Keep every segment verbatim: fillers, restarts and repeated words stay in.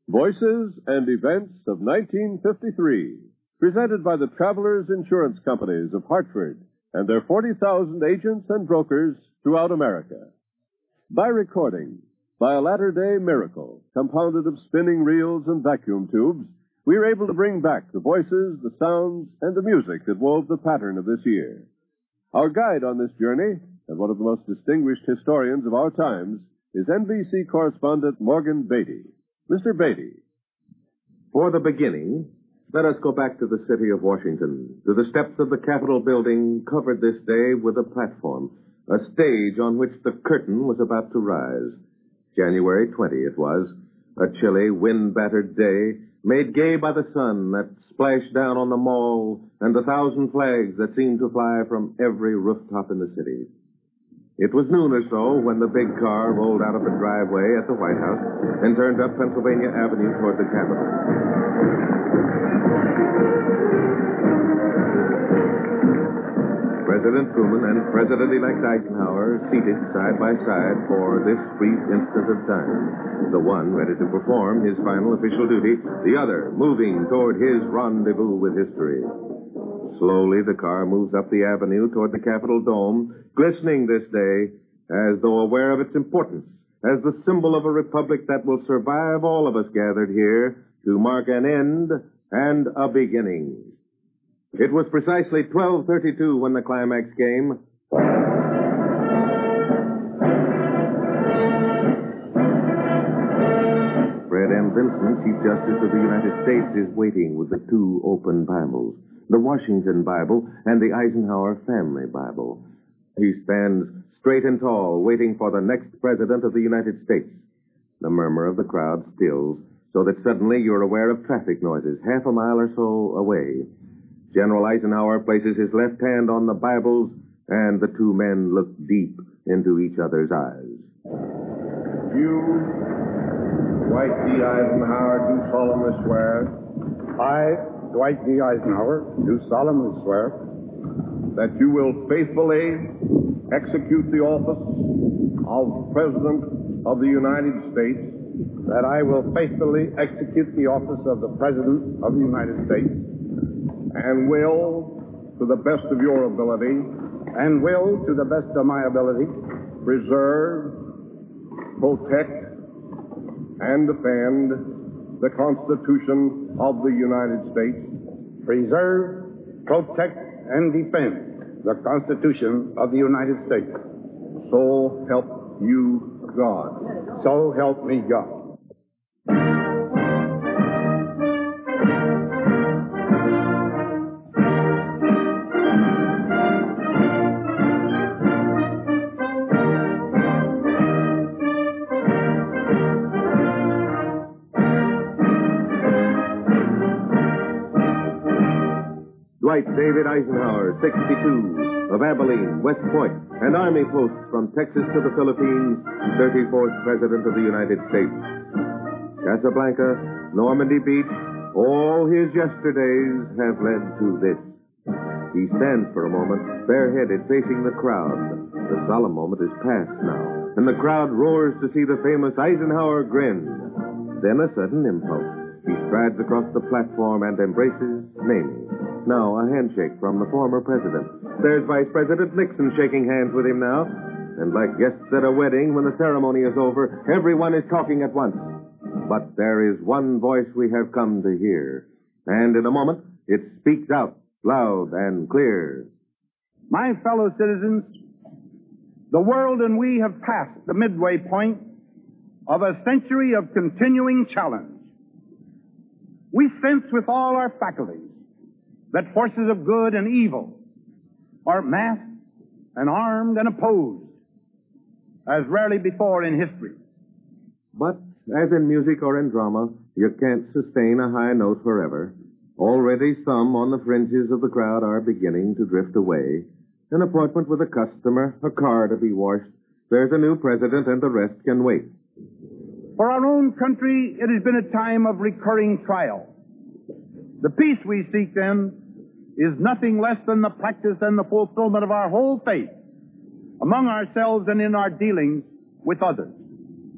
Voices and Events of nineteen fifty-three, presented by the Travelers Insurance Companies of Hartford and their forty thousand agents and brokers throughout America. By recording, by a latter-day miracle, compounded of spinning reels and vacuum tubes, we are able to bring back the voices, the sounds, and the music that wove the pattern of this year. Our guide on this journey, and one of the most distinguished historians of our times, is N B C correspondent Morgan Beatty. Mister Beatty. For the beginning, let us go back to the city of Washington, to the steps of the Capitol building covered this day with a platform, a stage on which the curtain was about to rise. January twentieth it was, a chilly, wind-battered day, made gay by the sun that splashed down on the mall and the thousand flags that seemed to fly from every rooftop in the city. It was noon or so when the big car rolled out of the driveway at the White House and turned up Pennsylvania Avenue toward the Capitol. President Truman and President-elect Eisenhower seated side by side for this brief instant of time. The one ready to perform his final official duty, the other moving toward his rendezvous with history. Slowly, the car moves up the avenue toward the Capitol dome, glistening this day as though aware of its importance, as the symbol of a republic that will survive all of us gathered here to mark an end and a beginning. It was precisely twelve thirty-two when the climax came. Fred M. Vinson, Chief Justice of the United States, is waiting with the two open Bibles, the Washington Bible and the Eisenhower Family Bible. He stands straight and tall, waiting for the next President of the United States. The murmur of the crowd stills, so that suddenly you're aware of traffic noises half a mile or so away. General Eisenhower places his left hand on the Bibles, and the two men look deep into each other's eyes. You, Dwight D. Eisenhower, do solemnly swear. I, Dwight D. Eisenhower, do solemnly swear that you will faithfully execute the office of President of the United States, that I will faithfully execute the office of the President of the United States, and will, to the best of your ability, and will, to the best of my ability, preserve, protect, and defend the Constitution of the United States. Preserve, protect, and defend the Constitution of the United States. So help you God. So help me God. Dwight David Eisenhower, sixty-two, of Abilene, West Point, and Army posts from Texas to the Philippines, thirty-fourth President of the United States. Casablanca, Normandy Beach, all his yesterdays have led to this. He stands for a moment, bareheaded, facing the crowd. The solemn moment is past now, and the crowd roars to see the famous Eisenhower grin. Then a sudden impulse. He strides across the platform and embraces Mamie. Now, a handshake from the former president. There's Vice President Nixon shaking hands with him now. And like guests at a wedding, when the ceremony is over, everyone is talking at once. But there is one voice we have come to hear. And in a moment, it speaks out loud and clear. My fellow citizens, the world and we have passed the midway point of a century of continuing challenge. We sense with all our faculties that forces of good and evil are massed and armed and opposed as rarely before in history. But, as in music or in drama, you can't sustain a high note forever. Already some on the fringes of the crowd are beginning to drift away. An appointment with a customer, a car to be washed. There's a new president and the rest can wait. For our own country, it has been a time of recurring trial. The peace we seek, then, is nothing less than the practice and the fulfillment of our whole faith among ourselves and in our dealings with others.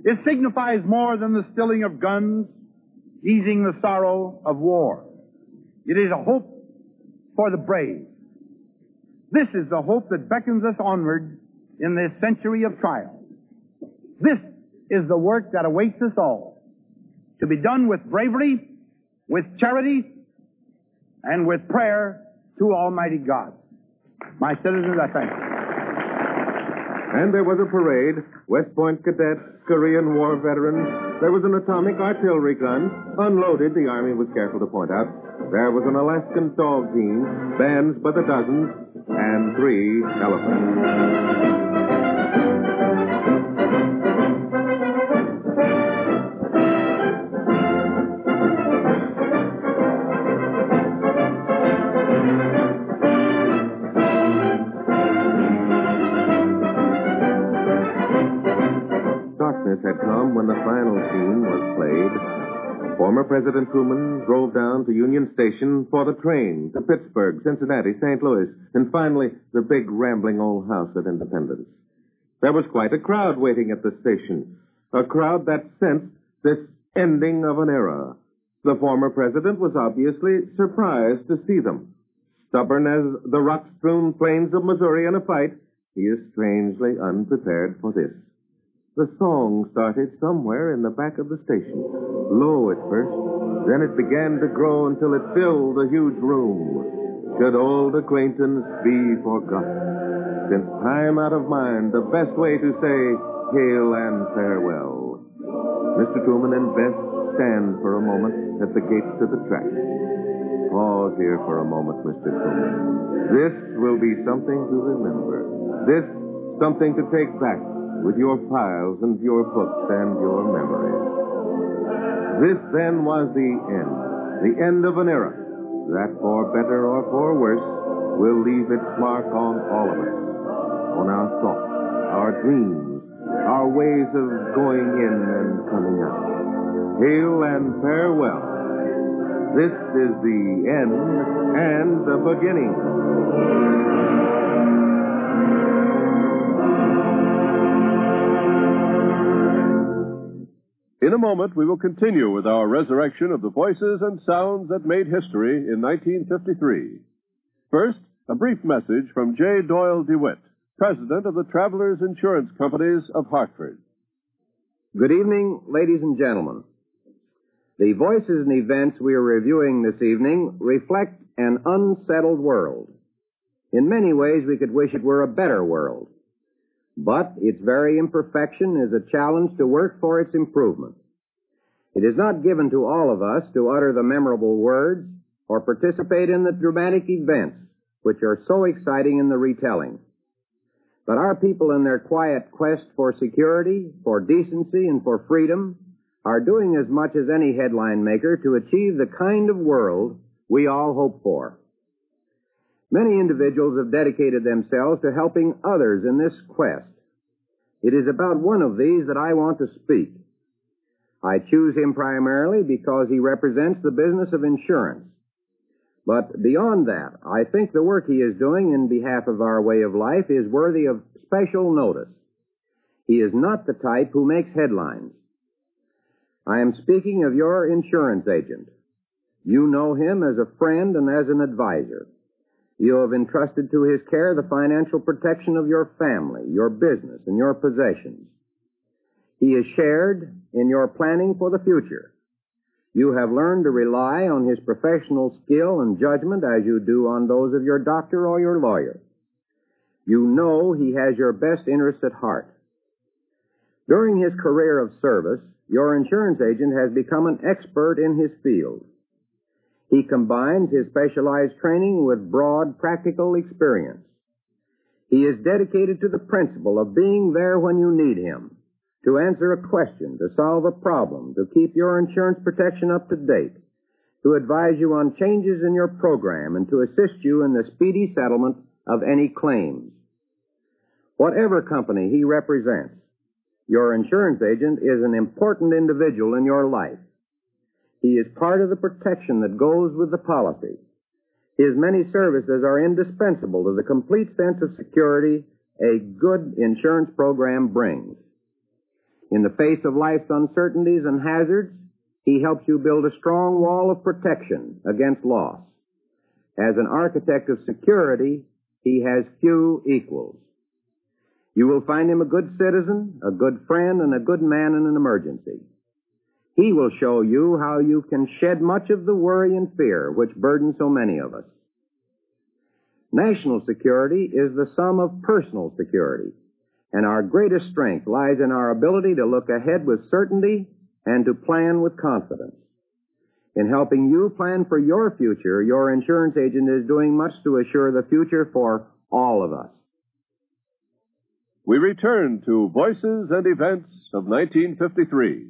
It signifies more than the stilling of guns, easing the sorrow of war. It is a hope for the brave. This is the hope that beckons us onward in this century of trial. This is the work that awaits us all, to be done with bravery, with charity, and with prayer to Almighty God. My citizens, I thank you. And there was a parade. West Point cadets, Korean War veterans. There was an atomic artillery gun. Unloaded, the Army was careful to point out. There was an Alaskan dog team, bands by the dozens, and three elephants. Had come when the final scene was played. Former President Truman drove down to Union Station for the train to Pittsburgh, Cincinnati, Saint Louis, and finally the big rambling old house at Independence. There was quite a crowd waiting at the station, a crowd that sensed this ending of an era. The former president was obviously surprised to see them. Stubborn as the rock-strewn plains of Missouri in a fight, he is strangely unprepared for this. The song started somewhere in the back of the station, low at first. Then it began to grow until it filled the huge room. Should old acquaintance be forgotten? Since time out of mind, the best way to say hail and farewell. Mister Truman and Bess stand for a moment at the gates to the track. Pause here for a moment, Mister Truman. This will be something to remember. This something to take back with your files and your books and your memories. This then was the end, the end of an era that, for better or for worse, will leave its mark on all of us, on our thoughts, our dreams, our ways of going in and coming out. Hail and farewell. This is the end and the beginning. In a moment, we will continue with our resurrection of the voices and sounds that made history in nineteen fifty-three. First, a brief message from J. Doyle DeWitt, President of the Travelers Insurance Companies of Hartford. Good evening, ladies and gentlemen. The voices and events we are reviewing this evening reflect an unsettled world. In many ways, we could wish it were a better world. But its very imperfection is a challenge to work for its improvement. It is not given to all of us to utter the memorable words or participate in the dramatic events which are so exciting in the retelling. But our people in their quiet quest for security, for decency, and for freedom are doing as much as any headline maker to achieve the kind of world we all hope for. Many individuals have dedicated themselves to helping others in this quest. It is about one of these that I want to speak. I choose him primarily because he represents the business of insurance. But beyond that, I think the work he is doing in behalf of our way of life is worthy of special notice. He is not the type who makes headlines. I am speaking of your insurance agent. You know him as a friend and as an advisor. You have entrusted to his care the financial protection of your family, your business, and your possessions. He is shared in your planning for the future. You have learned to rely on his professional skill and judgment as you do on those of your doctor or your lawyer. You know he has your best interests at heart. During his career of service, your insurance agent has become an expert in his field. He combines his specialized training with broad practical experience. He is dedicated to the principle of being there when you need him, to answer a question, to solve a problem, to keep your insurance protection up to date, to advise you on changes in your program, and to assist you in the speedy settlement of any claims. Whatever company he represents, your insurance agent is an important individual in your life. He is part of the protection that goes with the policy. His many services are indispensable to the complete sense of security a good insurance program brings. In the face of life's uncertainties and hazards, he helps you build a strong wall of protection against loss. As an architect of security, he has few equals. You will find him a good citizen, a good friend, and a good man in an emergency. He will show you how you can shed much of the worry and fear which burden so many of us. National security is the sum of personal security, and our greatest strength lies in our ability to look ahead with certainty and to plan with confidence. In helping you plan for your future, your insurance agent is doing much to assure the future for all of us. We return to Voices and Events of nineteen fifty-three.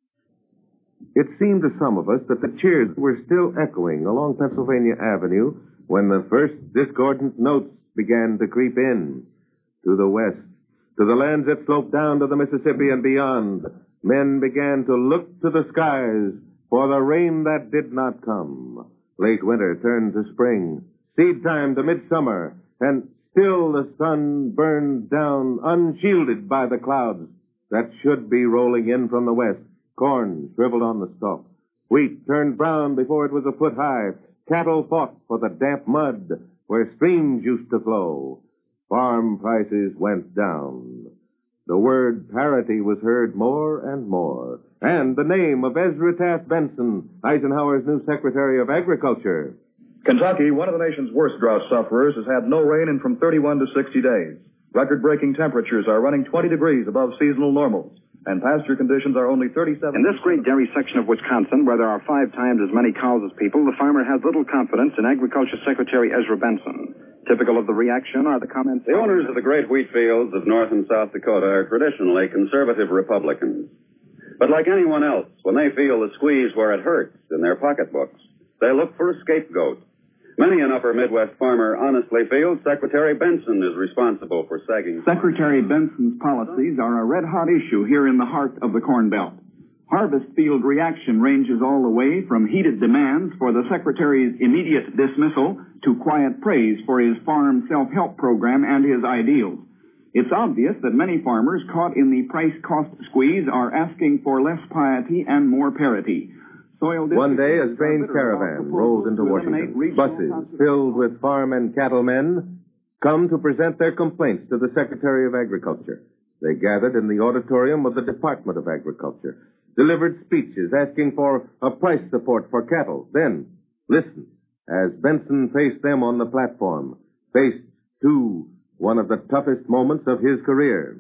It seemed to some of us that the cheers were still echoing along Pennsylvania Avenue when the first discordant notes began to creep in. To the west, to the lands that sloped down to the Mississippi and beyond, men began to look to the skies for the rain that did not come. Late winter turned to spring, seed time to midsummer, and still the sun burned down unshielded by the clouds that should be rolling in from the west. Corn shriveled on the stalk. Wheat turned brown before it was a foot high. Cattle fought for the damp mud where streams used to flow. Farm prices went down. The word parity was heard more and more. And the name of Ezra Taft Benson, Eisenhower's new Secretary of Agriculture. Kentucky, one of the nation's worst drought sufferers, has had no rain in from thirty-one to sixty days. Record-breaking temperatures are running twenty degrees above seasonal normals, and pasture conditions are only thirty-seven... In this great dairy section of Wisconsin, where there are five times as many cows as people, the farmer has little confidence in Agriculture Secretary Ezra Benson. Typical of the reaction are the comments... The owners of the great wheat fields of North and South Dakota are traditionally conservative Republicans. But like anyone else, when they feel the squeeze where it hurts in their pocketbooks, they look for a scapegoat. Many an upper Midwest farmer honestly feels Secretary Benson is responsible for sagging. Secretary Benson's policies are a red-hot issue here in the heart of the Corn Belt. Harvest field reaction ranges all the way from heated demands for the Secretary's immediate dismissal to quiet praise for his farm self-help program and his ideals. It's obvious that many farmers caught in the price-cost squeeze are asking for less piety and more parity. One day, a strange caravan rolls into Washington. Buses filled with farm and cattlemen come to present their complaints to the Secretary of Agriculture. They gathered in the auditorium of the Department of Agriculture, delivered speeches asking for a price support for cattle. Then, listen, as Benson faced them on the platform, faced, too, one of the toughest moments of his career.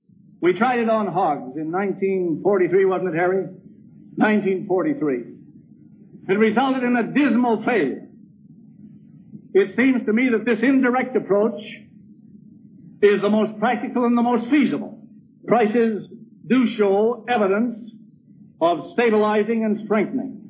We tried it on hogs in nineteen forty-three, wasn't it, Harry? nineteen forty-three. It resulted in a dismal failure. It seems to me that this indirect approach is the most practical and the most feasible. Prices do show evidence of stabilizing and strengthening.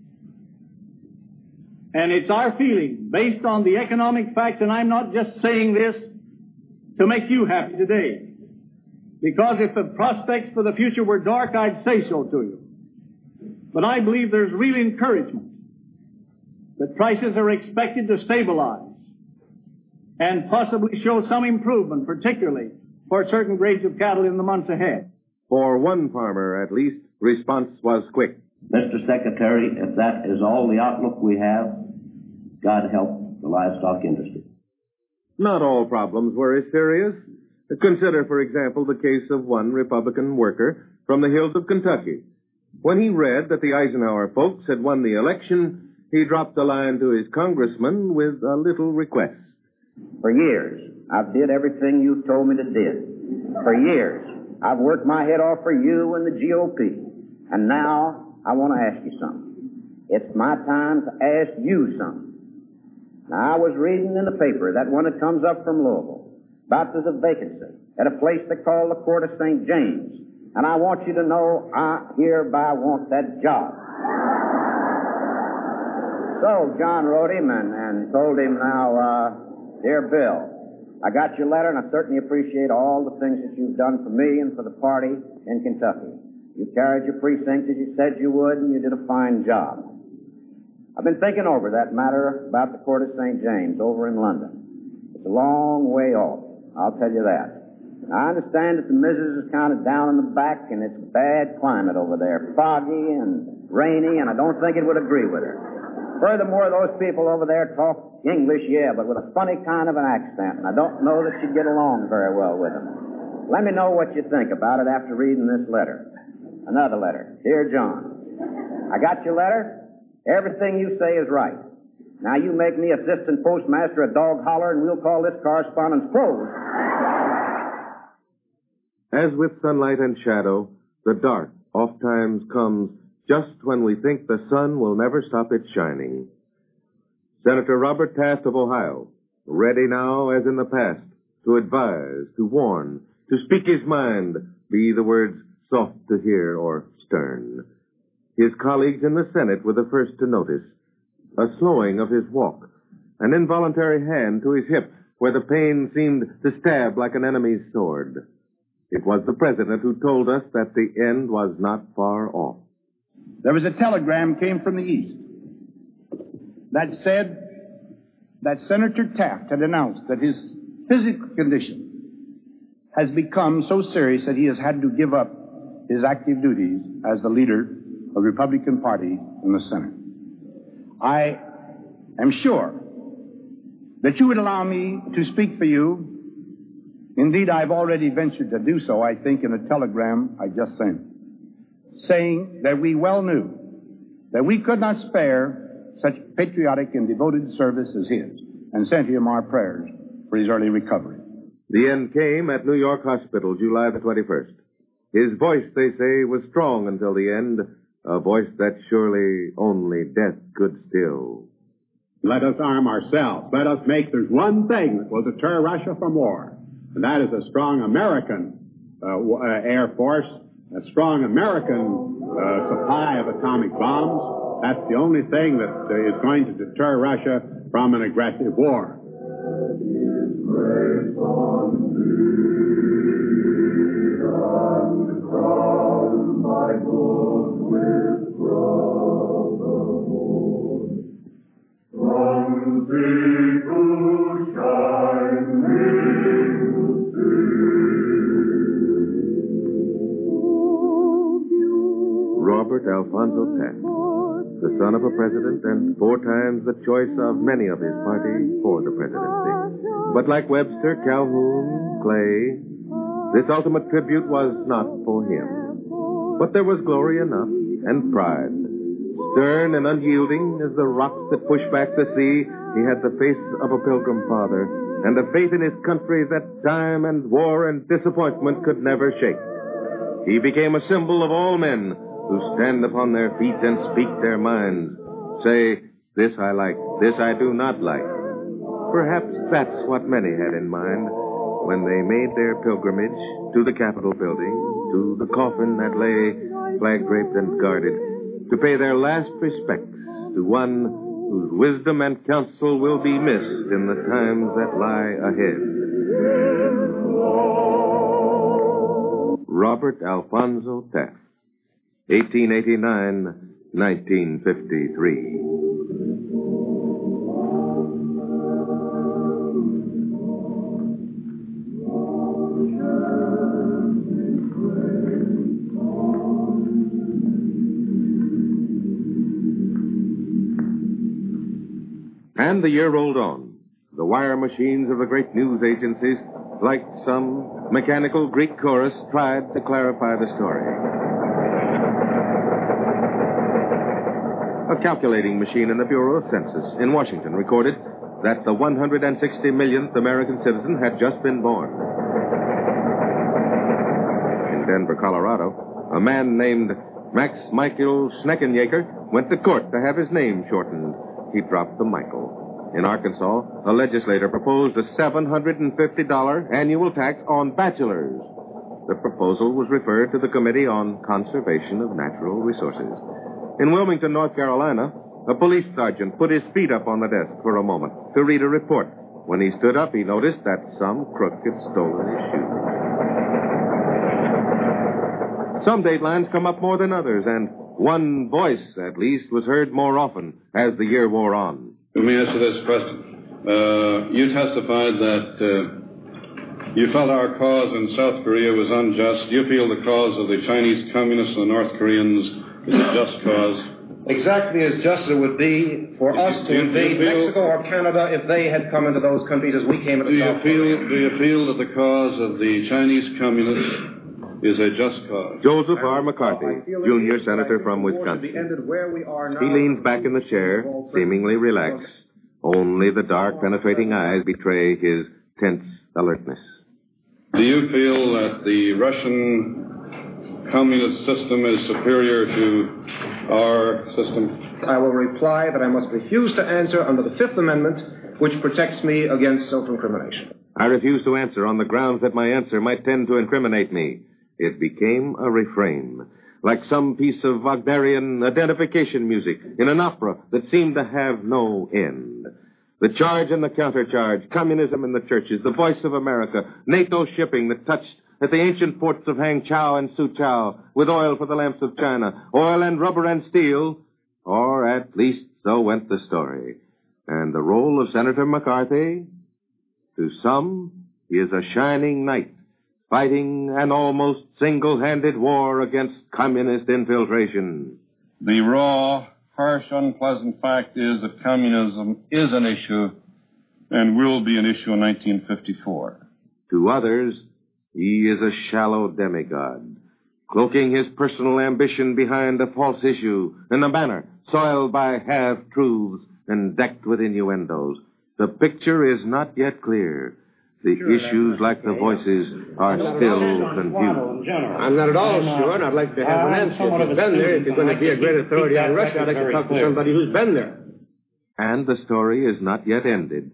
And it's our feeling, based on the economic facts, and I'm not just saying this to make you happy today, because if the prospects for the future were dark, I'd say so to you. But I believe there's real encouragement that prices are expected to stabilize and possibly show some improvement, particularly for certain grades of cattle in the months ahead. For one farmer, at least, response was quick. Mister Secretary, if that is all the outlook we have, God help the livestock industry. Not all problems were as serious. Consider, for example, the case of one Republican worker from the hills of Kentucky. When he read that the Eisenhower folks had won the election, he dropped a line to his congressman with a little request. For years, I've did everything you've told me to do. For years, I've worked my head off for you and the G O P. And now, I want to ask you something. It's my time to ask you something. Now, I was reading in the paper that one that comes up from Louisville about there's a vacancy at a place they call the Court of Saint James. And I want you to know I hereby want that job. So John wrote him and, and told him, now, uh, dear Bill, I got your letter and I certainly appreciate all the things that you've done for me and for the party in Kentucky. You carried your precinct as you said you would and you did a fine job. I've been thinking over that matter about the Court of Saint James over in London. It's a long way off, I'll tell you that. I understand that the missus is kind of down in the back, and it's a bad climate over there, foggy and rainy, and I don't think it would agree with her. Furthermore, those people over there talk English, yeah, but with a funny kind of an accent, and I don't know that she'd get along very well with them. Let me know what you think about it after reading this letter. Another letter. Dear John, I got your letter. Everything you say is right. Now you make me assistant postmaster at Dog Holler, and we'll call this correspondence closed. As with sunlight and shadow, the dark oftentimes comes just when we think the sun will never stop its shining. Senator Robert Taft of Ohio, ready now as in the past, to advise, to warn, to speak his mind, be the words soft to hear or stern. His colleagues in the Senate were the first to notice a slowing of his walk, an involuntary hand to his hip where the pain seemed to stab like an enemy's sword. It was the president who told us that the end was not far off. There was a telegram came from the East that said that Senator Taft had announced that his physical condition has become so serious that he has had to give up his active duties as the leader of the Republican Party in the Senate. I am sure that you would allow me to speak for you. Indeed, I've already ventured to do so, I think, in a telegram I just sent, saying that we well knew that we could not spare such patriotic and devoted service as his, and sent him our prayers for his early recovery. The end came at New York Hospital, July the twenty-first. His voice, they say, was strong until the end, a voice that surely only death could still. Let us arm ourselves. Let us make, there's one thing that will deter Russia from war, and that is a strong American uh, uh, Air Force, a strong American uh, supply of atomic bombs. That's the only thing that uh, is going to deter Russia from an aggressive war. Robert Alfonso Taft, the son of a president and four times the choice of many of his party for the presidency. But like Webster, Calhoun, Clay, this ultimate tribute was not for him. But there was glory enough and pride. Stern and unyielding as the rocks that push back the sea, he had the face of a pilgrim father and a faith in his country that time and war and disappointment could never shake. He became a symbol of all men who stand upon their feet and speak their minds, say, this I like, this I do not like. Perhaps that's what many had in mind when they made their pilgrimage to the Capitol building, to the coffin that lay flag-draped and guarded, to pay their last respects to one whose wisdom and counsel will be missed in the times that lie ahead. Robert Alfonso Taft, eighteen eighty-nine to nineteen fifty-three. And the year rolled on. The wire machines of the great news agencies, like some mechanical Greek chorus, tried to clarify the story. A calculating machine in the Bureau of Census in Washington recorded that the one hundred sixty millionth American citizen had just been born. In Denver, Colorado, a man named Max Michael Schneckenjaker went to court to have his name shortened. He dropped the Michael. In Arkansas, a legislator proposed a seven hundred fifty dollars annual tax on bachelors. The proposal was referred to the Committee on Conservation of Natural Resources. In Wilmington, North Carolina, a police sergeant put his feet up on the desk for a moment to read a report. When he stood up, he noticed that some crook had stolen his shoes. Some datelines come up more than others, and one voice, at least, was heard more often as the year wore on. Let me answer this question. Uh, you testified that uh, You felt our cause in South Korea was unjust. You feel the cause of the Chinese Communists and the North Koreans is a just cause. Exactly as just as it would be for us to invade Mexico or Canada if they had come into those countries as we came into South Korea. Do you feel that the cause of the Chinese Communists is a just cause? Joseph R. McCarthy, junior senator from Wisconsin. He leans back in the chair, seemingly relaxed. Only the dark, penetrating eyes betray his tense alertness. Do you feel that the Russian communist system is superior to our system? I will reply that I must refuse to answer under the Fifth Amendment, which protects me against self-incrimination. I refuse to answer on the grounds that my answer might tend to incriminate me. It became a refrain, like some piece of Wagnerian identification music in an opera that seemed to have no end. The charge and the countercharge, communism in the churches, the voice of America, NATO shipping that touched at the ancient ports of Hangzhou and Suzhou with oil for the lamps of China, oil and rubber and steel, or at least so went the story. And the role of Senator McCarthy? To some, he is a shining knight, fighting an almost single-handed war against communist infiltration. The raw, harsh, unpleasant fact is that communism is an issue and will be an issue in nineteen fifty-four. To others, he is a shallow demigod, cloaking his personal ambition behind a false issue and a banner soiled by half-truths and decked with innuendos. The picture is not yet clear. The issues, like the voices, are still confused. I'm not at all sure, and I'd like to have an answer. If you've been there, if you're going to be a great authority on Russia, I'd like to talk to somebody who's been there. And the story is not yet ended.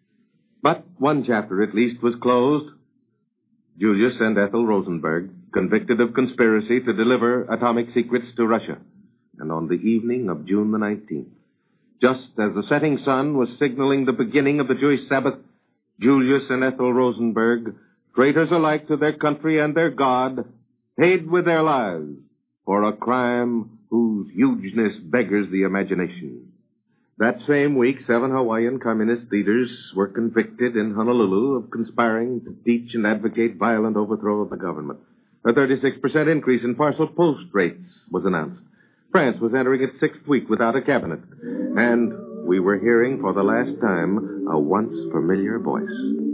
But one chapter, at least, was closed. Julius and Ethel Rosenberg, convicted of conspiracy to deliver atomic secrets to Russia. And on the evening of June the nineteenth, just as the setting sun was signaling the beginning of the Jewish Sabbath, Julius and Ethel Rosenberg, traitors alike to their country and their God, paid with their lives for a crime whose hugeness beggars the imagination. That same week, seven Hawaiian communist leaders were convicted in Honolulu of conspiring to teach and advocate violent overthrow of the government. A thirty-six percent increase in parcel post rates was announced. France was entering its sixth week without a cabinet. And we were hearing for the last time a once familiar voice.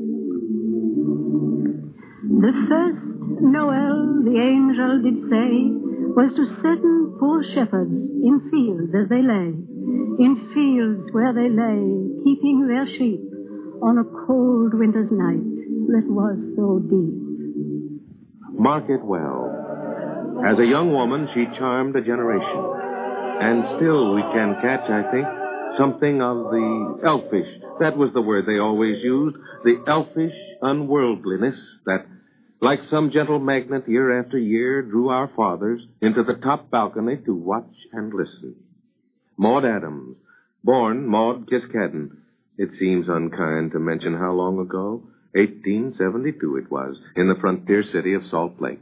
The first Noel the angel did say was to certain poor shepherds in fields as they lay, in fields where they lay, keeping their sheep on a cold winter's night that was so deep. Mark it well. As a young woman, she charmed a generation. And still we can catch, I think, something of the elfish. That was the word they always used. The elfish unworldliness that, like some gentle magnet, year after year, drew our fathers into the top balcony to watch and listen. Maud Adams, born Maud Kiskadden. It seems unkind to mention how long ago. eighteen seventy-two it was, in the frontier city of Salt Lake.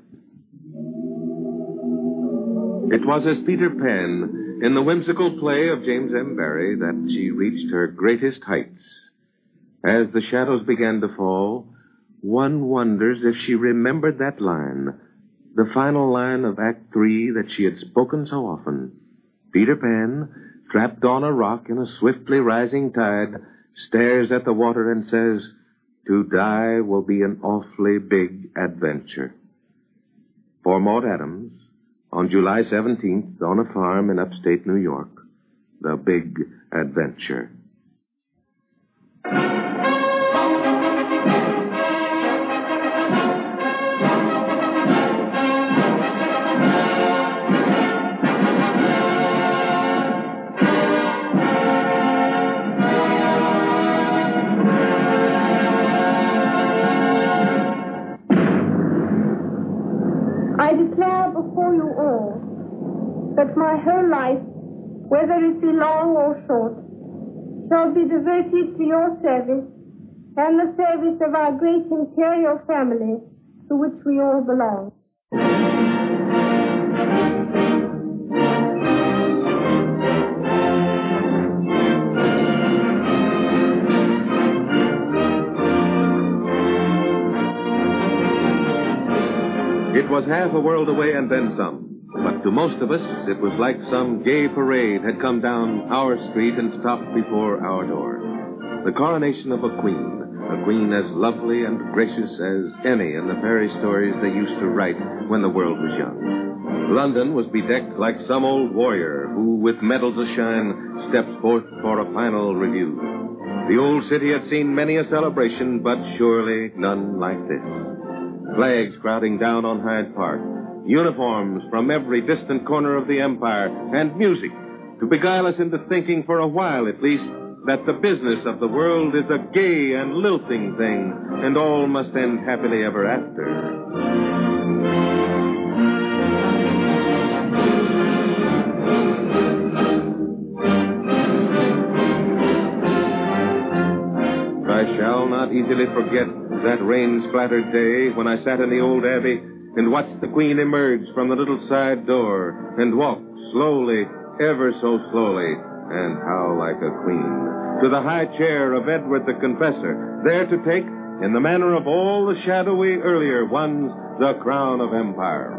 It was as Peter Pan, in the whimsical play of James M. Barrie, that she reached her greatest heights. As the shadows began to fall, one wonders if she remembered that line, the final line of Act Three that she had spoken so often. Peter Pan, trapped on a rock in a swiftly rising tide, stares at the water and says, "To die will be an awfully big adventure." For Maud Adams, on July seventeenth, on a farm in upstate New York, the big adventure. I declare before you all that my whole life, whether it be long or short, shall be devoted to your service and the service of our great imperial family to which we all belong. was half a world away and then some. But to most of us, it was like some gay parade had come down our street and stopped before our door. The coronation of a queen, a queen as lovely and gracious as any in the fairy stories they used to write when the world was young. London was bedecked like some old warrior who, with medals ashine, steps forth for a final review. The old city had seen many a celebration, but surely none like this. Flags crowding down on Hyde Park, uniforms from every distant corner of the empire, and music to beguile us into thinking for a while at least that the business of the world is a gay and lilting thing, and all must end happily ever after. I shall not easily forget that rain-splattered day when I sat in the old abbey and watched the Queen emerge from the little side door and walk slowly, ever so slowly, and how like a queen, to the high chair of Edward the Confessor, there to take, in the manner of all the shadowy earlier ones, the crown of empire.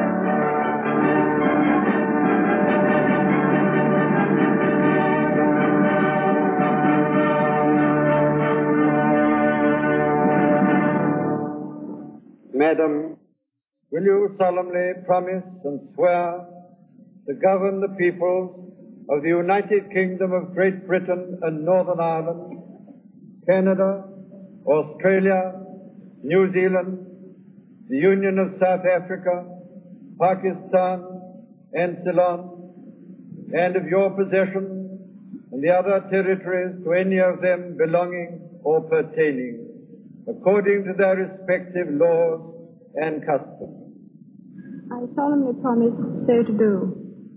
Madam, will you solemnly promise and swear to govern the peoples of the United Kingdom of Great Britain and Northern Ireland, Canada, Australia, New Zealand, the Union of South Africa, Pakistan, and Ceylon, and of your possessions and the other territories to any of them belonging or pertaining, according to their respective laws and customs? I solemnly promise so to do.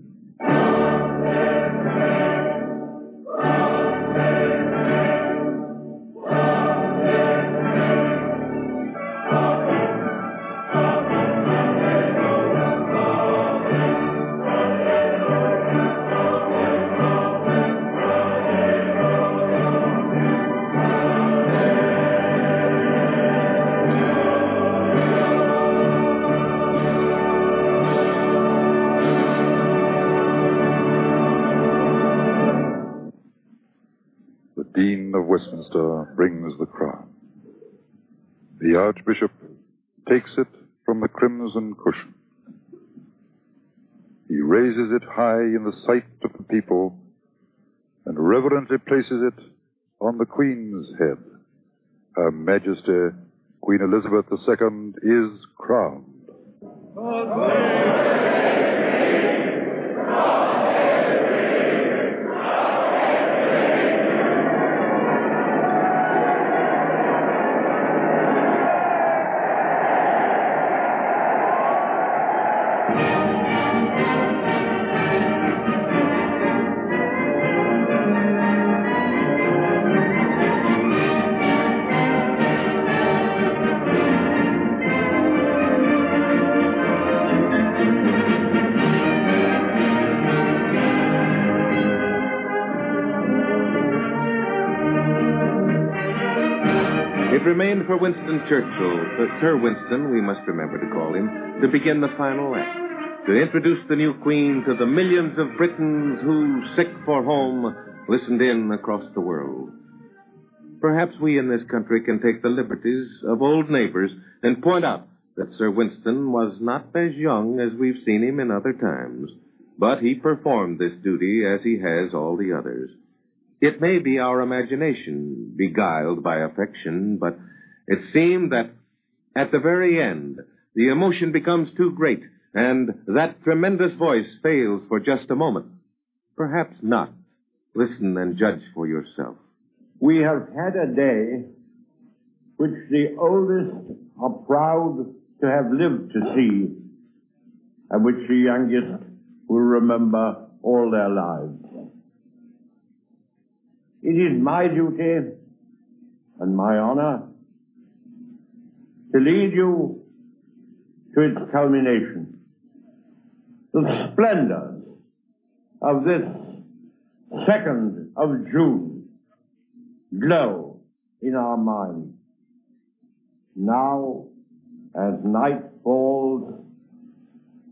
Westminster brings the crown. The Archbishop takes it from the crimson cushion. He raises it high in the sight of the people and reverently places it on the Queen's head. Her Majesty, Queen Elizabeth the Second, is crowned. It remained for Winston Churchill, for Sir Winston, we must remember to call him, to begin the final act, to introduce the new Queen to the millions of Britons who, sick for home, listened in across the world. Perhaps we in this country can take the liberties of old neighbors and point out that Sir Winston was not as young as we've seen him in other times, but he performed this duty as he has all the others. It may be our imagination beguiled by affection, but it seemed that at the very end, the emotion becomes too great, and that tremendous voice fails for just a moment. Perhaps not. Listen and judge for yourself. We have had a day which the oldest are proud to have lived to see, and which the youngest will remember all their lives. It is my duty and my honor to lead you to its culmination. The splendors of this second of June glow in our minds. Now, as night falls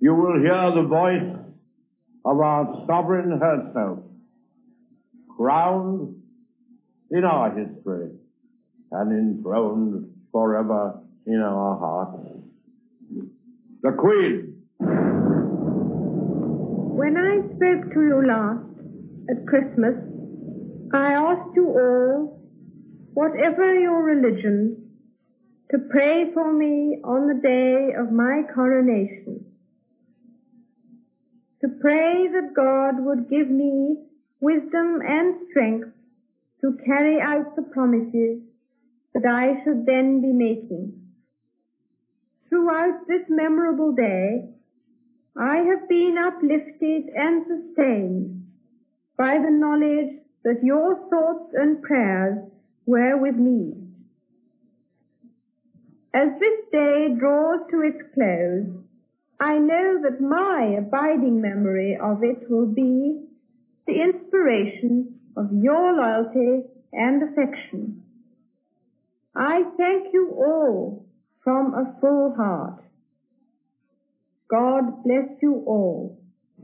you will hear the voice of our sovereign herself, crowned in our history and enthroned forever in our hearts. The Queen. When I spoke to you last at Christmas, I asked you all, whatever your religion, to pray for me on the day of my coronation. To pray that God would give me wisdom and strength to carry out the promises that I should then be making. Throughout this memorable day, I have been uplifted and sustained by the knowledge that your thoughts and prayers were with me. As this day draws to its close, I know that my abiding memory of it will be the inspiration of your loyalty and affection. I thank you all from a full heart. God bless you all.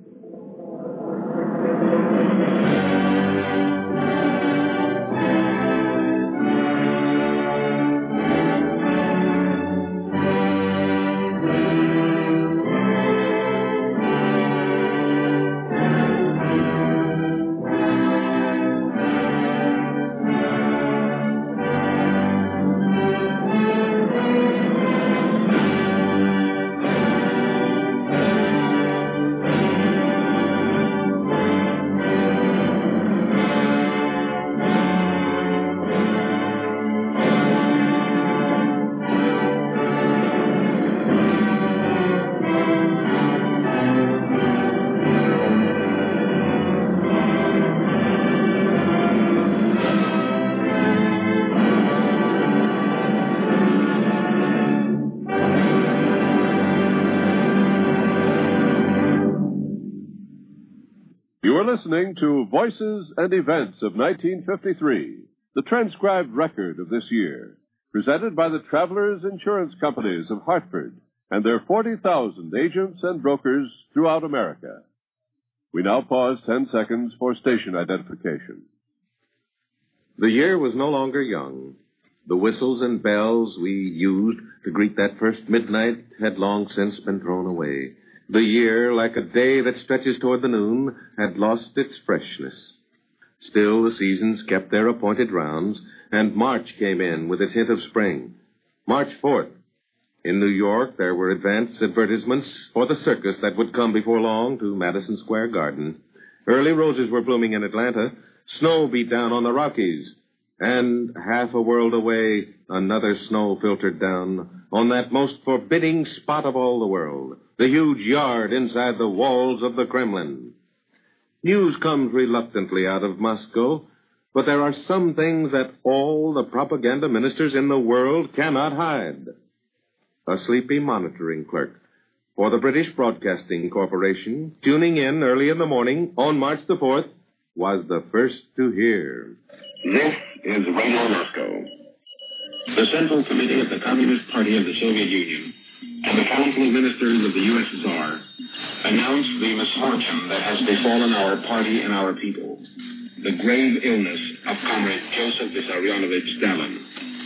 Listening to Voices and Events of nineteen fifty-three, the transcribed record of this year, presented by the Travelers Insurance Companies of Hartford and their forty thousand agents and brokers throughout America. We now pause ten seconds for station identification. The year was no longer young. The whistles and bells we used to greet that first midnight had long since been thrown away. The year, like a day that stretches toward the noon, had lost its freshness. Still, the seasons kept their appointed rounds, and March came in with its hint of spring. March fourth. In New York, there were advance advertisements for the circus that would come before long to Madison Square Garden. Early roses were blooming in Atlanta. Snow beat down on the Rockies. And half a world away, another snow filtered down on that most forbidding spot of all the world, the huge yard inside the walls of the Kremlin. News comes reluctantly out of Moscow, but there are some things that all the propaganda ministers in the world cannot hide. A sleepy monitoring clerk for the British Broadcasting Corporation, tuning in early in the morning on March the fourth, was the first to hear. This is Radio Moscow. The Central Committee of the Communist Party of the Soviet Union and the Council of Ministers of the U S S R announce the misfortune that has befallen our party and our people, the grave illness of Comrade Joseph Vissarionovich Stalin.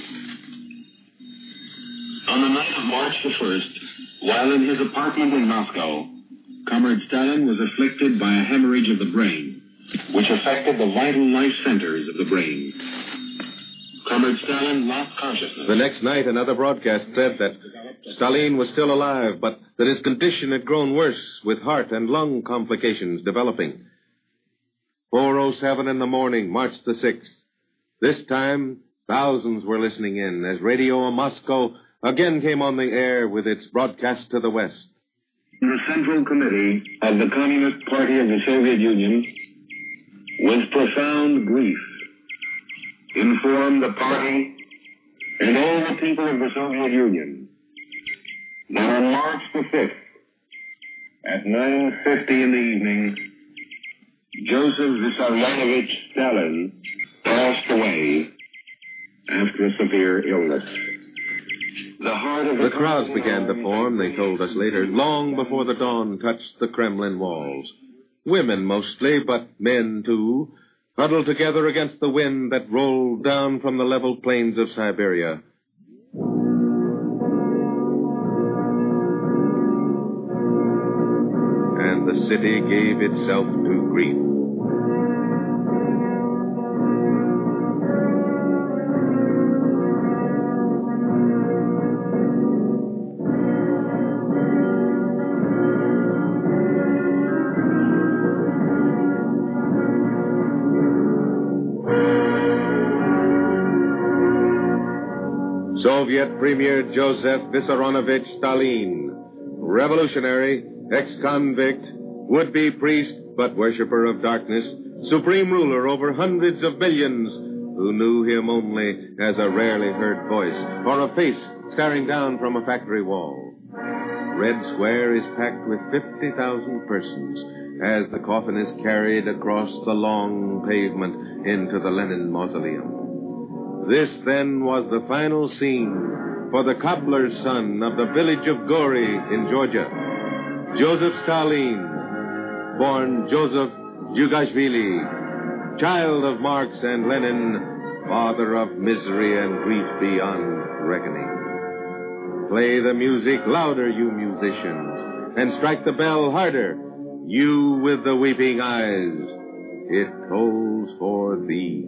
On the night of March the first, while in his apartment in Moscow, Comrade Stalin was afflicted by a hemorrhage of the brain, which affected the vital life centers of the brain. Comrade Stalin lost consciousness. The next night, another broadcast said that Stalin was still alive, but that his condition had grown worse, with heart and lung complications developing. four oh seven in the morning, March the sixth. This time, thousands were listening in as Radio Moscow again came on the air with its broadcast to the West. The Central Committee of the Communist Party of the Soviet Union, with profound grief, informed the party and all the people of the Soviet Union that on March the fifth, at nine fifty in the evening, Joseph Vissarionovich Stalin passed away after a severe illness. The heart of the... The crowds began to form, they told us later, long before the dawn touched the Kremlin walls. Women mostly, but men too, huddled together against the wind that rolled down from the level plains of Siberia. And the city gave itself to grief. Soviet Premier Joseph Vissarionovich Stalin, revolutionary, ex-convict, would-be priest but worshiper of darkness, supreme ruler over hundreds of millions who knew him only as a rarely heard voice or a face staring down from a factory wall. Red Square is packed with fifty thousand persons as the coffin is carried across the long pavement into the Lenin Mausoleum. This, then, was the final scene for the cobbler's son of the village of Gori in Georgia, Joseph Stalin, born Joseph Jugashvili, child of Marx and Lenin, father of misery and grief beyond reckoning. Play the music louder, you musicians, and strike the bell harder, you with the weeping eyes. It tolls for thee.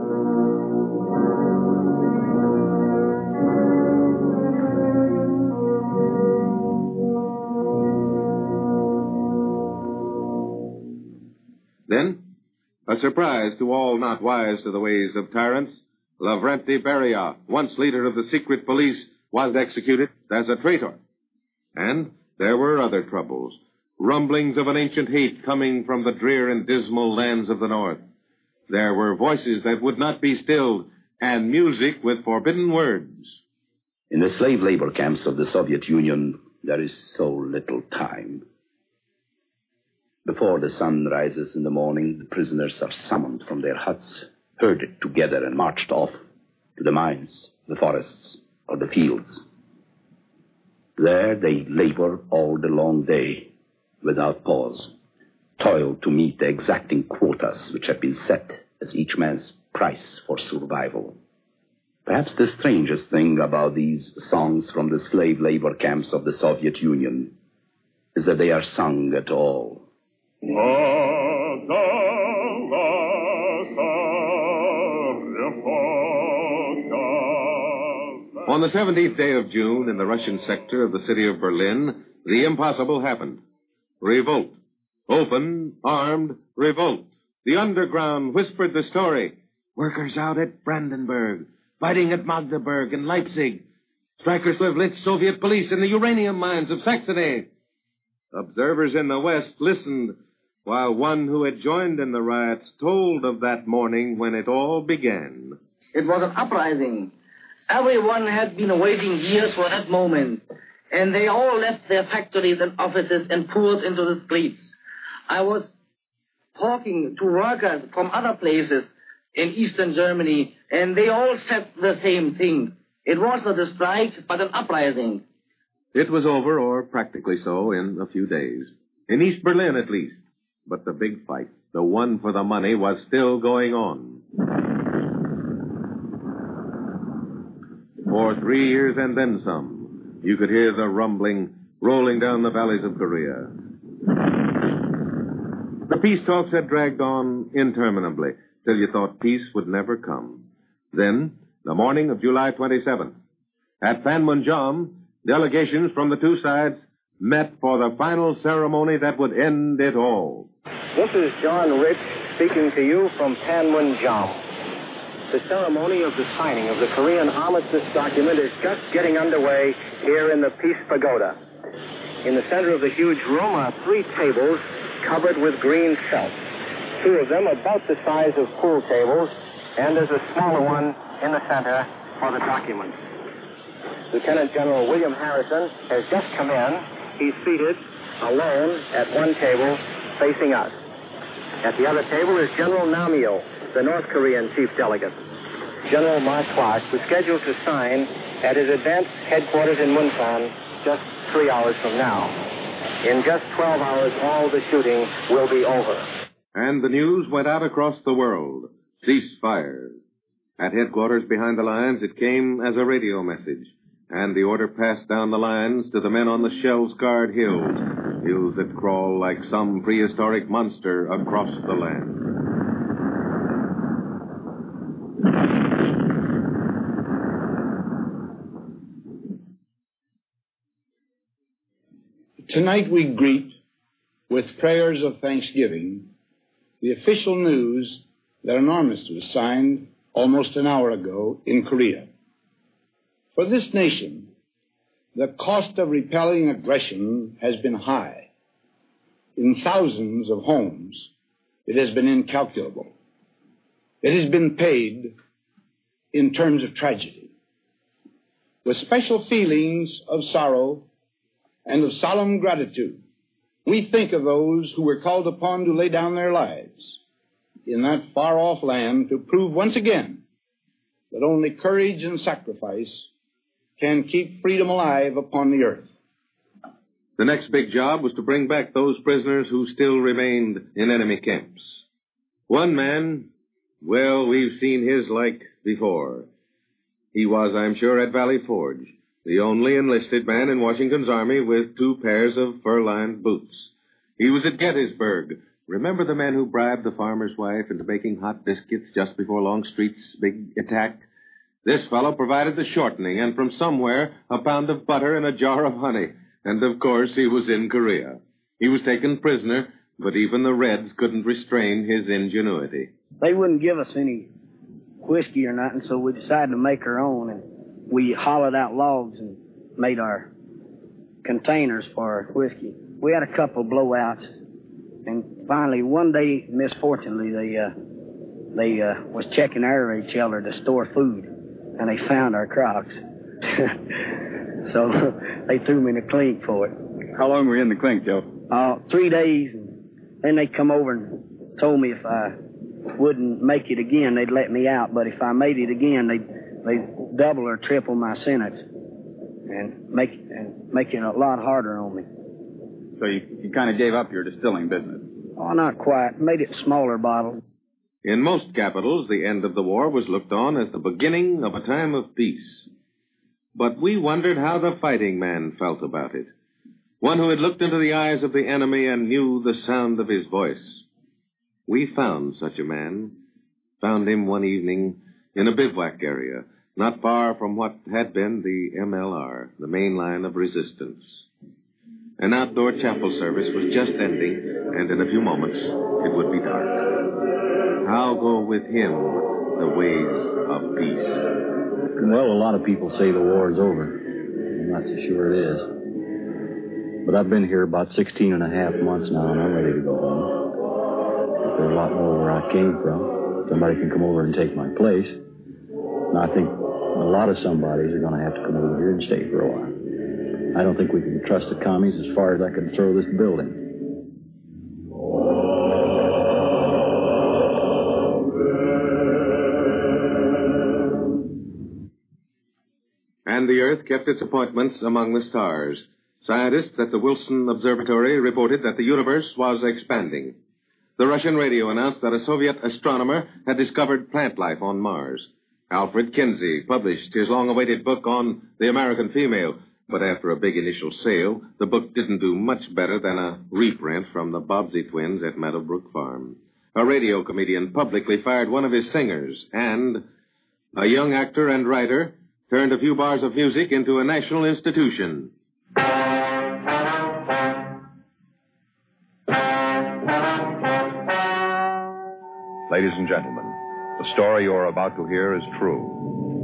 Then, a surprise to all not wise to the ways of tyrants, Lavrenti Beria, once leader of the secret police, was executed as a traitor. And there were other troubles, rumblings of an ancient hate coming from the drear and dismal lands of the north. There were voices that would not be stilled, and music with forbidden words. In the slave labor camps of the Soviet Union, there is so little time. Before the sun rises in the morning, the prisoners are summoned from their huts, herded together and marched off to the mines, the forests, or the fields. There they labor all the long day, without pause, toil to meet the exacting quotas which have been set as each man's price for survival. Perhaps the strangest thing about these songs from the slave labor camps of the Soviet Union is that they are sung at all. On the seventeenth day of June, in the Russian sector of the city of Berlin, the impossible happened. Revolt. Open, armed revolt. The underground whispered the story. Workers out at Brandenburg, fighting at Magdeburg and Leipzig. Strikers who have lit Soviet police in the uranium mines of Saxony. Observers in the West listened, while one who had joined in the riots told of that morning when it all began. It was an uprising. Everyone had been waiting years for that moment, and they all left their factories and offices and poured into the streets. I was talking to workers from other places in eastern Germany, and they all said the same thing. It was not a strike, but an uprising. It was over, or practically so, in a few days. In East Berlin, at least. But the big fight, the one for the money, was still going on. For three years and then some, you could hear the rumbling rolling down the valleys of Korea. The peace talks had dragged on interminably, till you thought peace would never come. Then, the morning of July twenty-seventh, at Panmunjom, delegations from the two sides met for the final ceremony that would end it all. This is John Rich speaking to you from Panmunjom. The ceremony of the signing of the Korean armistice document is just getting underway here in the Peace Pagoda. In the center of the huge room are three tables covered with green felt. Two of them about the size of pool tables, and there's a smaller one in the center for the document. Lieutenant General William Harrison has just come in. He's seated alone at one table facing us. At the other table is General Namio, the North Korean chief delegate. General Mark Clark, was scheduled to sign at his advanced headquarters in Munfan just three hours from now. In just twelve hours, all the shooting will be over. And the news went out across the world. Cease fire. At headquarters behind the lines, it came as a radio message. And the order passed down the lines to the men on the shell-scarred hills, hills that crawl like some prehistoric monster across the land. Tonight we greet, with prayers of thanksgiving, the official news that an armistice was signed almost an hour ago in Korea. For this nation, the cost of repelling aggression has been high. In thousands of homes, it has been incalculable. It has been paid in terms of tragedy. With special feelings of sorrow and of solemn gratitude, we think of those who were called upon to lay down their lives in that far-off land to prove once again that only courage and sacrifice can keep freedom alive upon the earth. The next big job was to bring back those prisoners who still remained in enemy camps. One man, well, we've seen his like before. He was, I'm sure, at Valley Forge, the only enlisted man in Washington's army with two pairs of fur-lined boots. He was at Gettysburg. Remember the man who bribed the farmer's wife into baking hot biscuits just before Longstreet's big attack? This fellow provided the shortening, and from somewhere, a pound of butter and a jar of honey. And, of course, he was in Korea. He was taken prisoner, but even the Reds couldn't restrain his ingenuity. They wouldn't give us any whiskey or nothing, so we decided to make our own, and we hollowed out logs and made our containers for our whiskey. We had a couple blowouts, and finally, one day, misfortunately, they uh, they uh, was checking our raid shelter to store food, and they found our crocs. So they threw me in the clink for it. How long were you in the clink, Joe? Uh, three days, and then they come over and told me if I wouldn't make it again, they'd let me out, but if I made it again, they'd, they'd double or triple my sentence and make, and make it a lot harder on me. So you, you kind of gave up your distilling business? Oh, not quite. Made it smaller bottles. In most capitals, the end of the war was looked on as the beginning of a time of peace. But we wondered how the fighting man felt about it. One who had looked into the eyes of the enemy and knew the sound of his voice. We found such a man, found him one evening in a bivouac area, not far from what had been the M L R, the main line of resistance. An outdoor chapel service was just ending, and in a few moments it would be dark. How go with him the ways of peace? Well, a lot of people say the war is over. I'm not so sure it is. But I've been here about sixteen and a half months now, and I'm ready to go home. But there's a lot more where I came from. Somebody can come over and take my place. And I think a lot of somebodies are going to have to come over here and stay for a while. I don't think we can trust the commies as far as I can throw this building. And the Earth kept its appointments among the stars. Scientists at the Wilson Observatory reported that the universe was expanding. The Russian radio announced that a Soviet astronomer had discovered plant life on Mars. Alfred Kinsey published his long-awaited book on the American female, but after a big initial sale, the book didn't do much better than a reprint from the Bobbsey twins at Meadowbrook Farm. A radio comedian publicly fired one of his singers, and a young actor and writer turned a few bars of music into a national institution. Ladies and gentlemen, the story you're about to hear is true.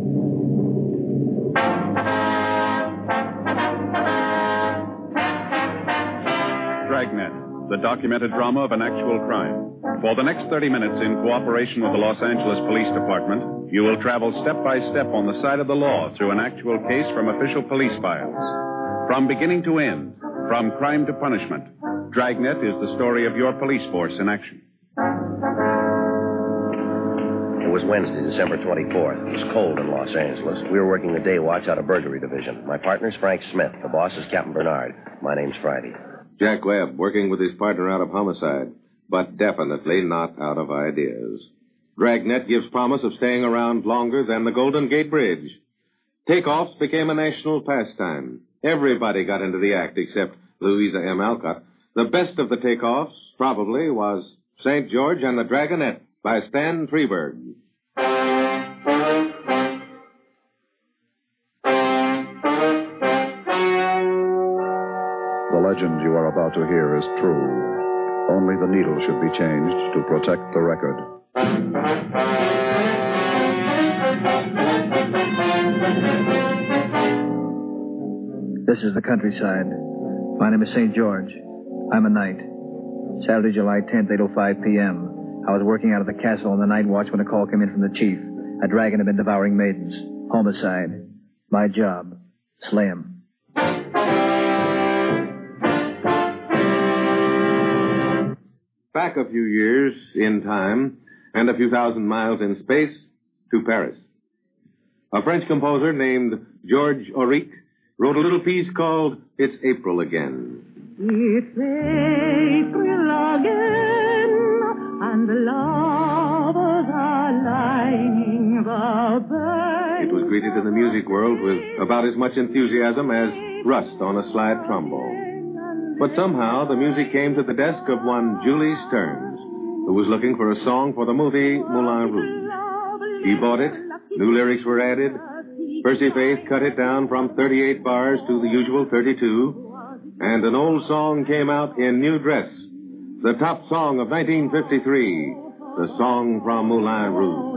Dragnet, the documented drama of an actual crime. For the next thirty minutes, in cooperation with the Los Angeles Police Department, you will travel step by step on the side of the law through an actual case from official police files. From beginning to end, from crime to punishment, Dragnet is the story of your police force in action. was Wednesday, December twenty-fourth. It was cold in Los Angeles. We were working the day watch out of Burglary Division. My partner's Frank Smith. The boss is Captain Bernard. My name's Friday. Jack Webb, working with his partner out of homicide, but definitely not out of ideas. Dragnet gives promise of staying around longer than the Golden Gate Bridge. Takeoffs became a national pastime. Everybody got into the act except Louisa M. Alcott. The best of the takeoffs, probably, was Saint George and the Dragonette by Stan Freberg. The legend you are about to hear is true. Only the needle should be changed to protect the record. This is the countryside. My name is Saint George. I'm a knight. Saturday, July tenth, eight oh five p.m. I was working out of the castle on the night watch when a call came in from the chief. A dragon had been devouring maidens. Homicide. My job. Slay him. Back a few years in time and a few thousand miles in space to Paris. A French composer named Georges Auric wrote a little piece called It's April Again. It's April again, and the lovers are lining the bay. It was greeted in the music world with about as much enthusiasm as rust on a slide trombone. But somehow the music came to the desk of one Julie Stearns, who was looking for a song for the movie Moulin Rouge. He bought it, new lyrics were added, Percy Faith cut it down from thirty-eight bars to the usual thirty-two, and an old song came out in new dress. The top song of nineteen fifty-three, the song from Moulin Rouge.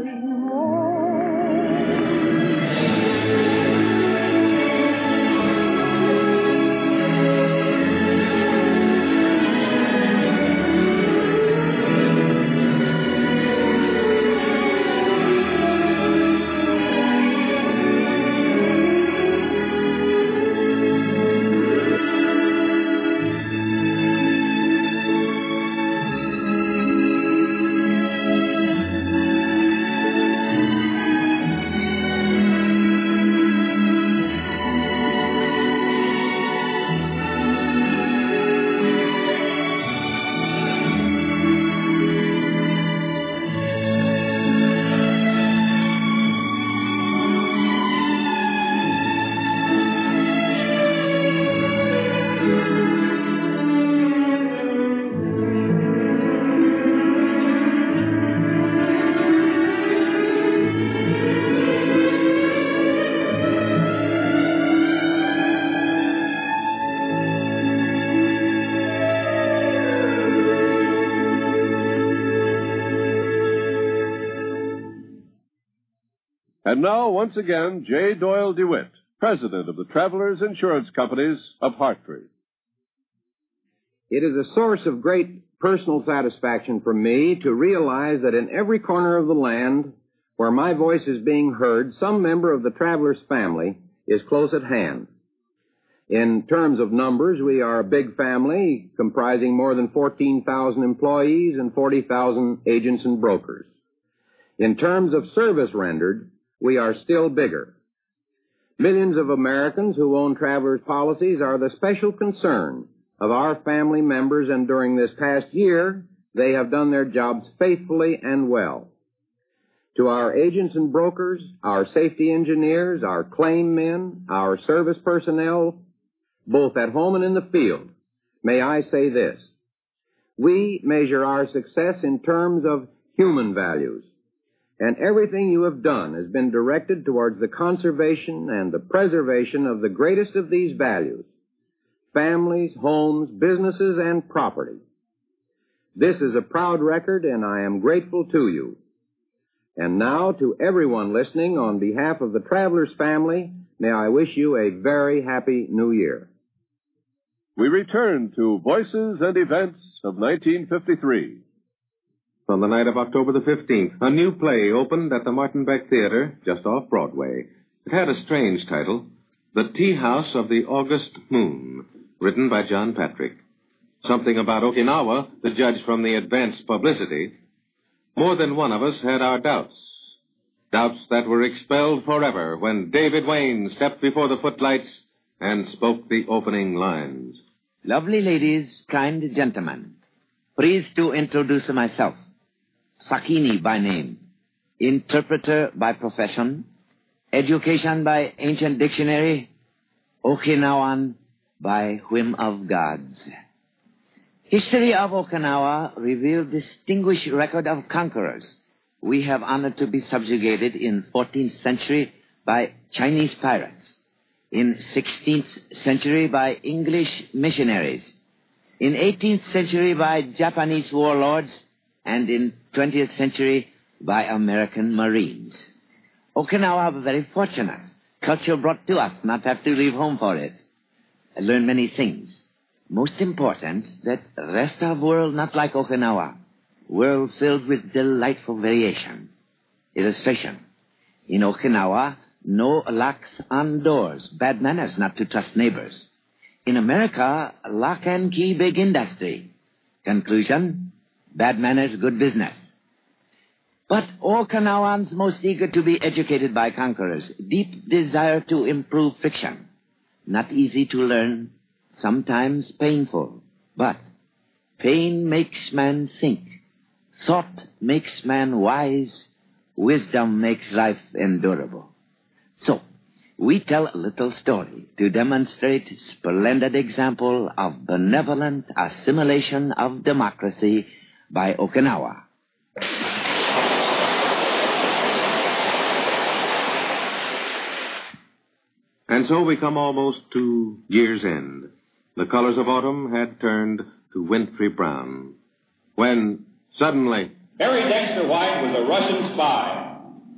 And now, once again, J. Doyle DeWitt, president of the Travelers Insurance Companies of Hartford. It is a source of great personal satisfaction for me to realize that in every corner of the land where my voice is being heard, some member of the Travelers family is close at hand. In terms of numbers, we are a big family comprising more than fourteen thousand employees and forty thousand agents and brokers. In terms of service rendered, we are still bigger. Millions of Americans who own Travelers policies are the special concern of our family members, and during this past year, they have done their jobs faithfully and well. To our agents and brokers, our safety engineers, our claim men, our service personnel, both at home and in the field, may I say this: we measure our success in terms of human values. And everything you have done has been directed towards the conservation and the preservation of the greatest of these values: families, homes, businesses, and property. This is a proud record, and I am grateful to you. And now, to everyone listening, on behalf of the Travelers family, may I wish you a very happy New Year. We return to Voices and Events of nineteen fifty-three. On the night of October the fifteenth, a new play opened at the Martin Beck Theater, just off Broadway. It had a strange title, The Tea House of the August Moon, written by John Patrick. Something about Okinawa, the judge from the advance publicity. More than one of us had our doubts. Doubts that were expelled forever when David Wayne stepped before the footlights and spoke the opening lines. Lovely ladies, kind gentlemen, pleased to introduce myself. Sakini by name, interpreter by profession, education by ancient dictionary, Okinawan by whim of gods. History of Okinawa revealed distinguished record of conquerors. We have honored to be subjugated in fourteenth century by Chinese pirates, in sixteenth century by English missionaries, in eighteenth century by Japanese warlords, and in twentieth century by American Marines. Okinawa was very fortunate. Culture brought to us, not have to leave home for it. I learned many things. Most important, that rest of world not like Okinawa. World filled with delightful variation. Illustration. In Okinawa, no locks on doors. Bad manners not to trust neighbors. In America, lock and key big industry. Conclusion, bad manners good business. But Okinawans most eager to be educated by conquerors. Deep desire to improve fiction. Not easy to learn, sometimes painful. But pain makes man think. Thought makes man wise. Wisdom makes life endurable. So, we tell a little story to demonstrate splendid example of benevolent assimilation of democracy by Okinawa. And so we come almost to year's end. The colors of autumn had turned to wintry brown. When, suddenly, Harry Dexter White was a Russian spy.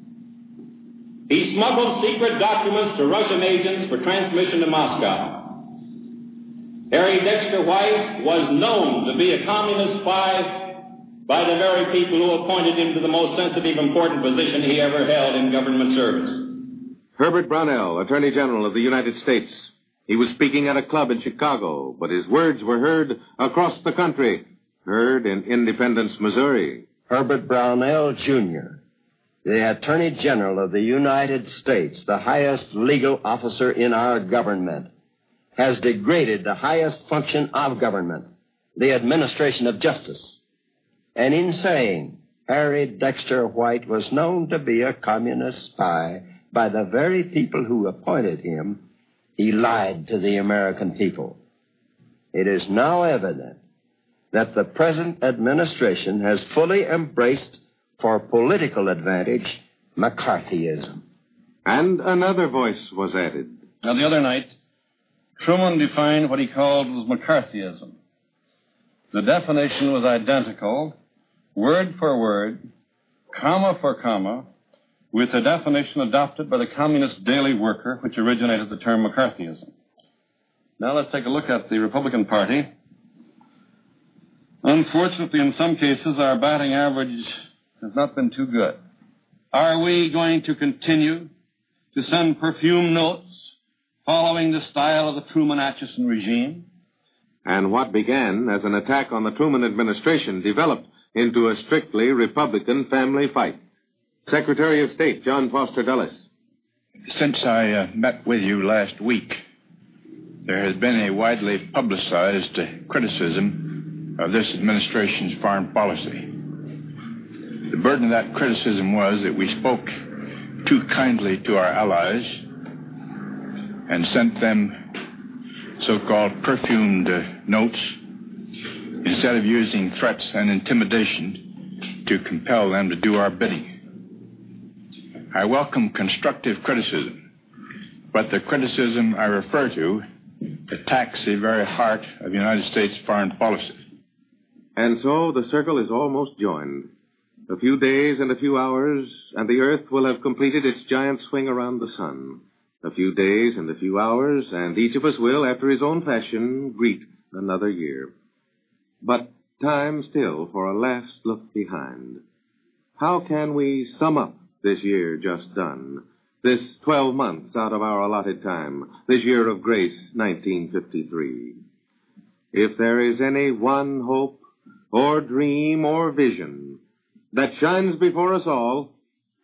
He smuggled secret documents to Russian agents for transmission to Moscow. Harry Dexter White was known to be a communist spy by the very people who appointed him to the most sensitive, important position he ever held in government service. Herbert Brownell, Attorney General of the United States. He was speaking at a club in Chicago, but his words were heard across the country, heard in Independence, Missouri. Herbert Brownell, Junior, the Attorney General of the United States, the highest legal officer in our government, has degraded the highest function of government, the administration of justice. And in saying Harry Dexter White was known to be a communist spy by the very people who appointed him, he lied to the American people. It is now evident that the present administration has fully embraced, for political advantage, McCarthyism. And another voice was added. Now, the other night, Truman defined what he called was McCarthyism. The definition was identical, word for word, comma for comma, with the definition adopted by the Communist Daily Worker, which originated the term McCarthyism. Now let's take a look at the Republican Party. Unfortunately, in some cases, our batting average has not been too good. Are we going to continue to send perfume notes following the style of the Truman-Atchison regime? And what began as an attack on the Truman administration developed into a strictly Republican family fight. Secretary of State John Foster Dulles. Since I uh, met with you last week, there has been a widely publicized uh, criticism of this administration's foreign policy. The burden of that criticism was that we spoke too kindly to our allies and sent them so-called perfumed uh, notes instead of using threats and intimidation to compel them to do our bidding. I welcome constructive criticism, but the criticism I refer to attacks the very heart of United States foreign policy. And so the circle is almost joined. A few days and a few hours, and the Earth will have completed its giant swing around the sun. A few days and a few hours, and each of us will, after his own fashion, greet another year. But time still for a last look behind. How can we sum up this year just done, this twelve months out of our allotted time, this year of grace, nineteen fifty-three? If there is any one hope or dream or vision that shines before us all,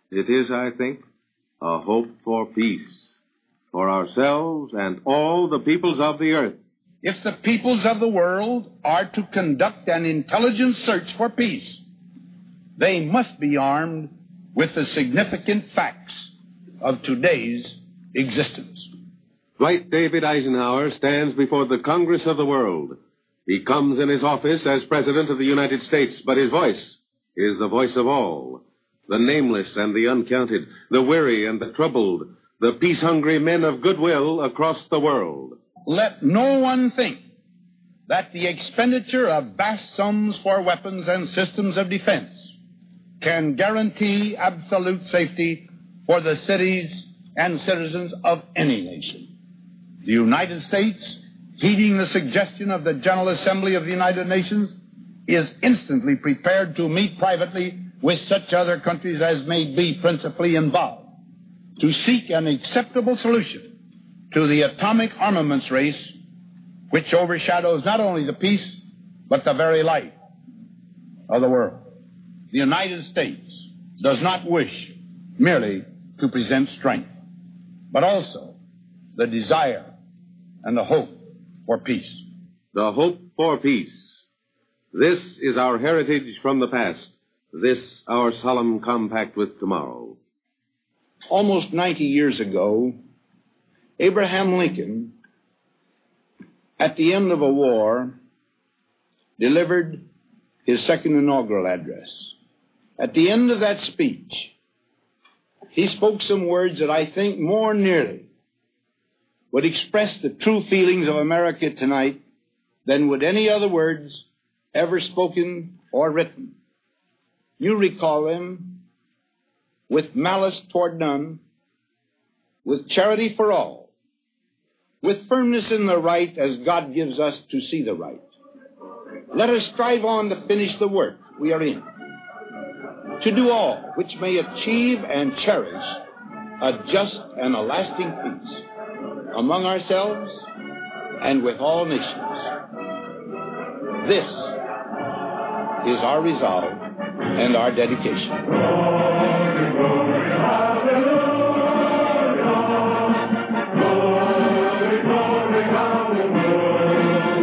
It is, I think, a hope for peace, for ourselves and all the peoples of the earth. If the peoples of the world are to conduct an intelligent search for peace, they must be armed with the significant facts of today's existence. Dwight David Eisenhower stands before the Congress of the world. He comes in his office as President of the United States, but his voice is the voice of all. The nameless and the uncounted, the weary and the troubled, the peace-hungry men of goodwill across the world. Let no one think that the expenditure of vast sums for weapons and systems of defense can guarantee absolute safety for the cities and citizens of any nation. The United States, heeding the suggestion of the General Assembly of the United Nations, is instantly prepared to meet privately with such other countries as may be principally involved to seek an acceptable solution to the atomic armaments race, which overshadows not only the peace, but the very life of the world. The United States does not wish merely to present strength, but also the desire and the hope for peace. The hope for peace. This is our heritage from the past. This our solemn compact with tomorrow. Almost ninety years ago, Abraham Lincoln, at the end of a war, delivered his second inaugural address. At the end of that speech, he spoke some words that I think more nearly would express the true feelings of America tonight than would any other words ever spoken or written. You recall them: with malice toward none, with charity for all, with firmness in the right as God gives us to see the right. Let us strive on to finish the work we are in, to do all which may achieve and cherish a just and a lasting peace among ourselves and with all nations. This is our resolve and our dedication. Glory, glory, hallelujah. Glory, glory, hallelujah.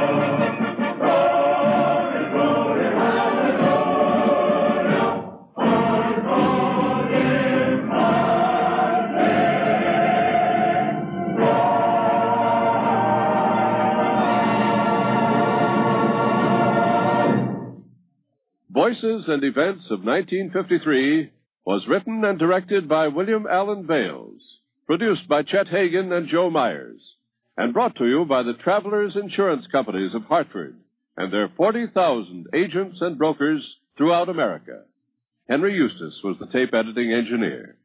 Glory, glory, hallelujah. Our God is Voices and Events of nineteen fifty-three was written and directed by William Allen Bales, produced by Chet Hagan and Joe Myers, and brought to you by the Travelers Insurance Companies of Hartford and their forty thousand agents and brokers throughout America. Henry Eustace was the tape editing engineer.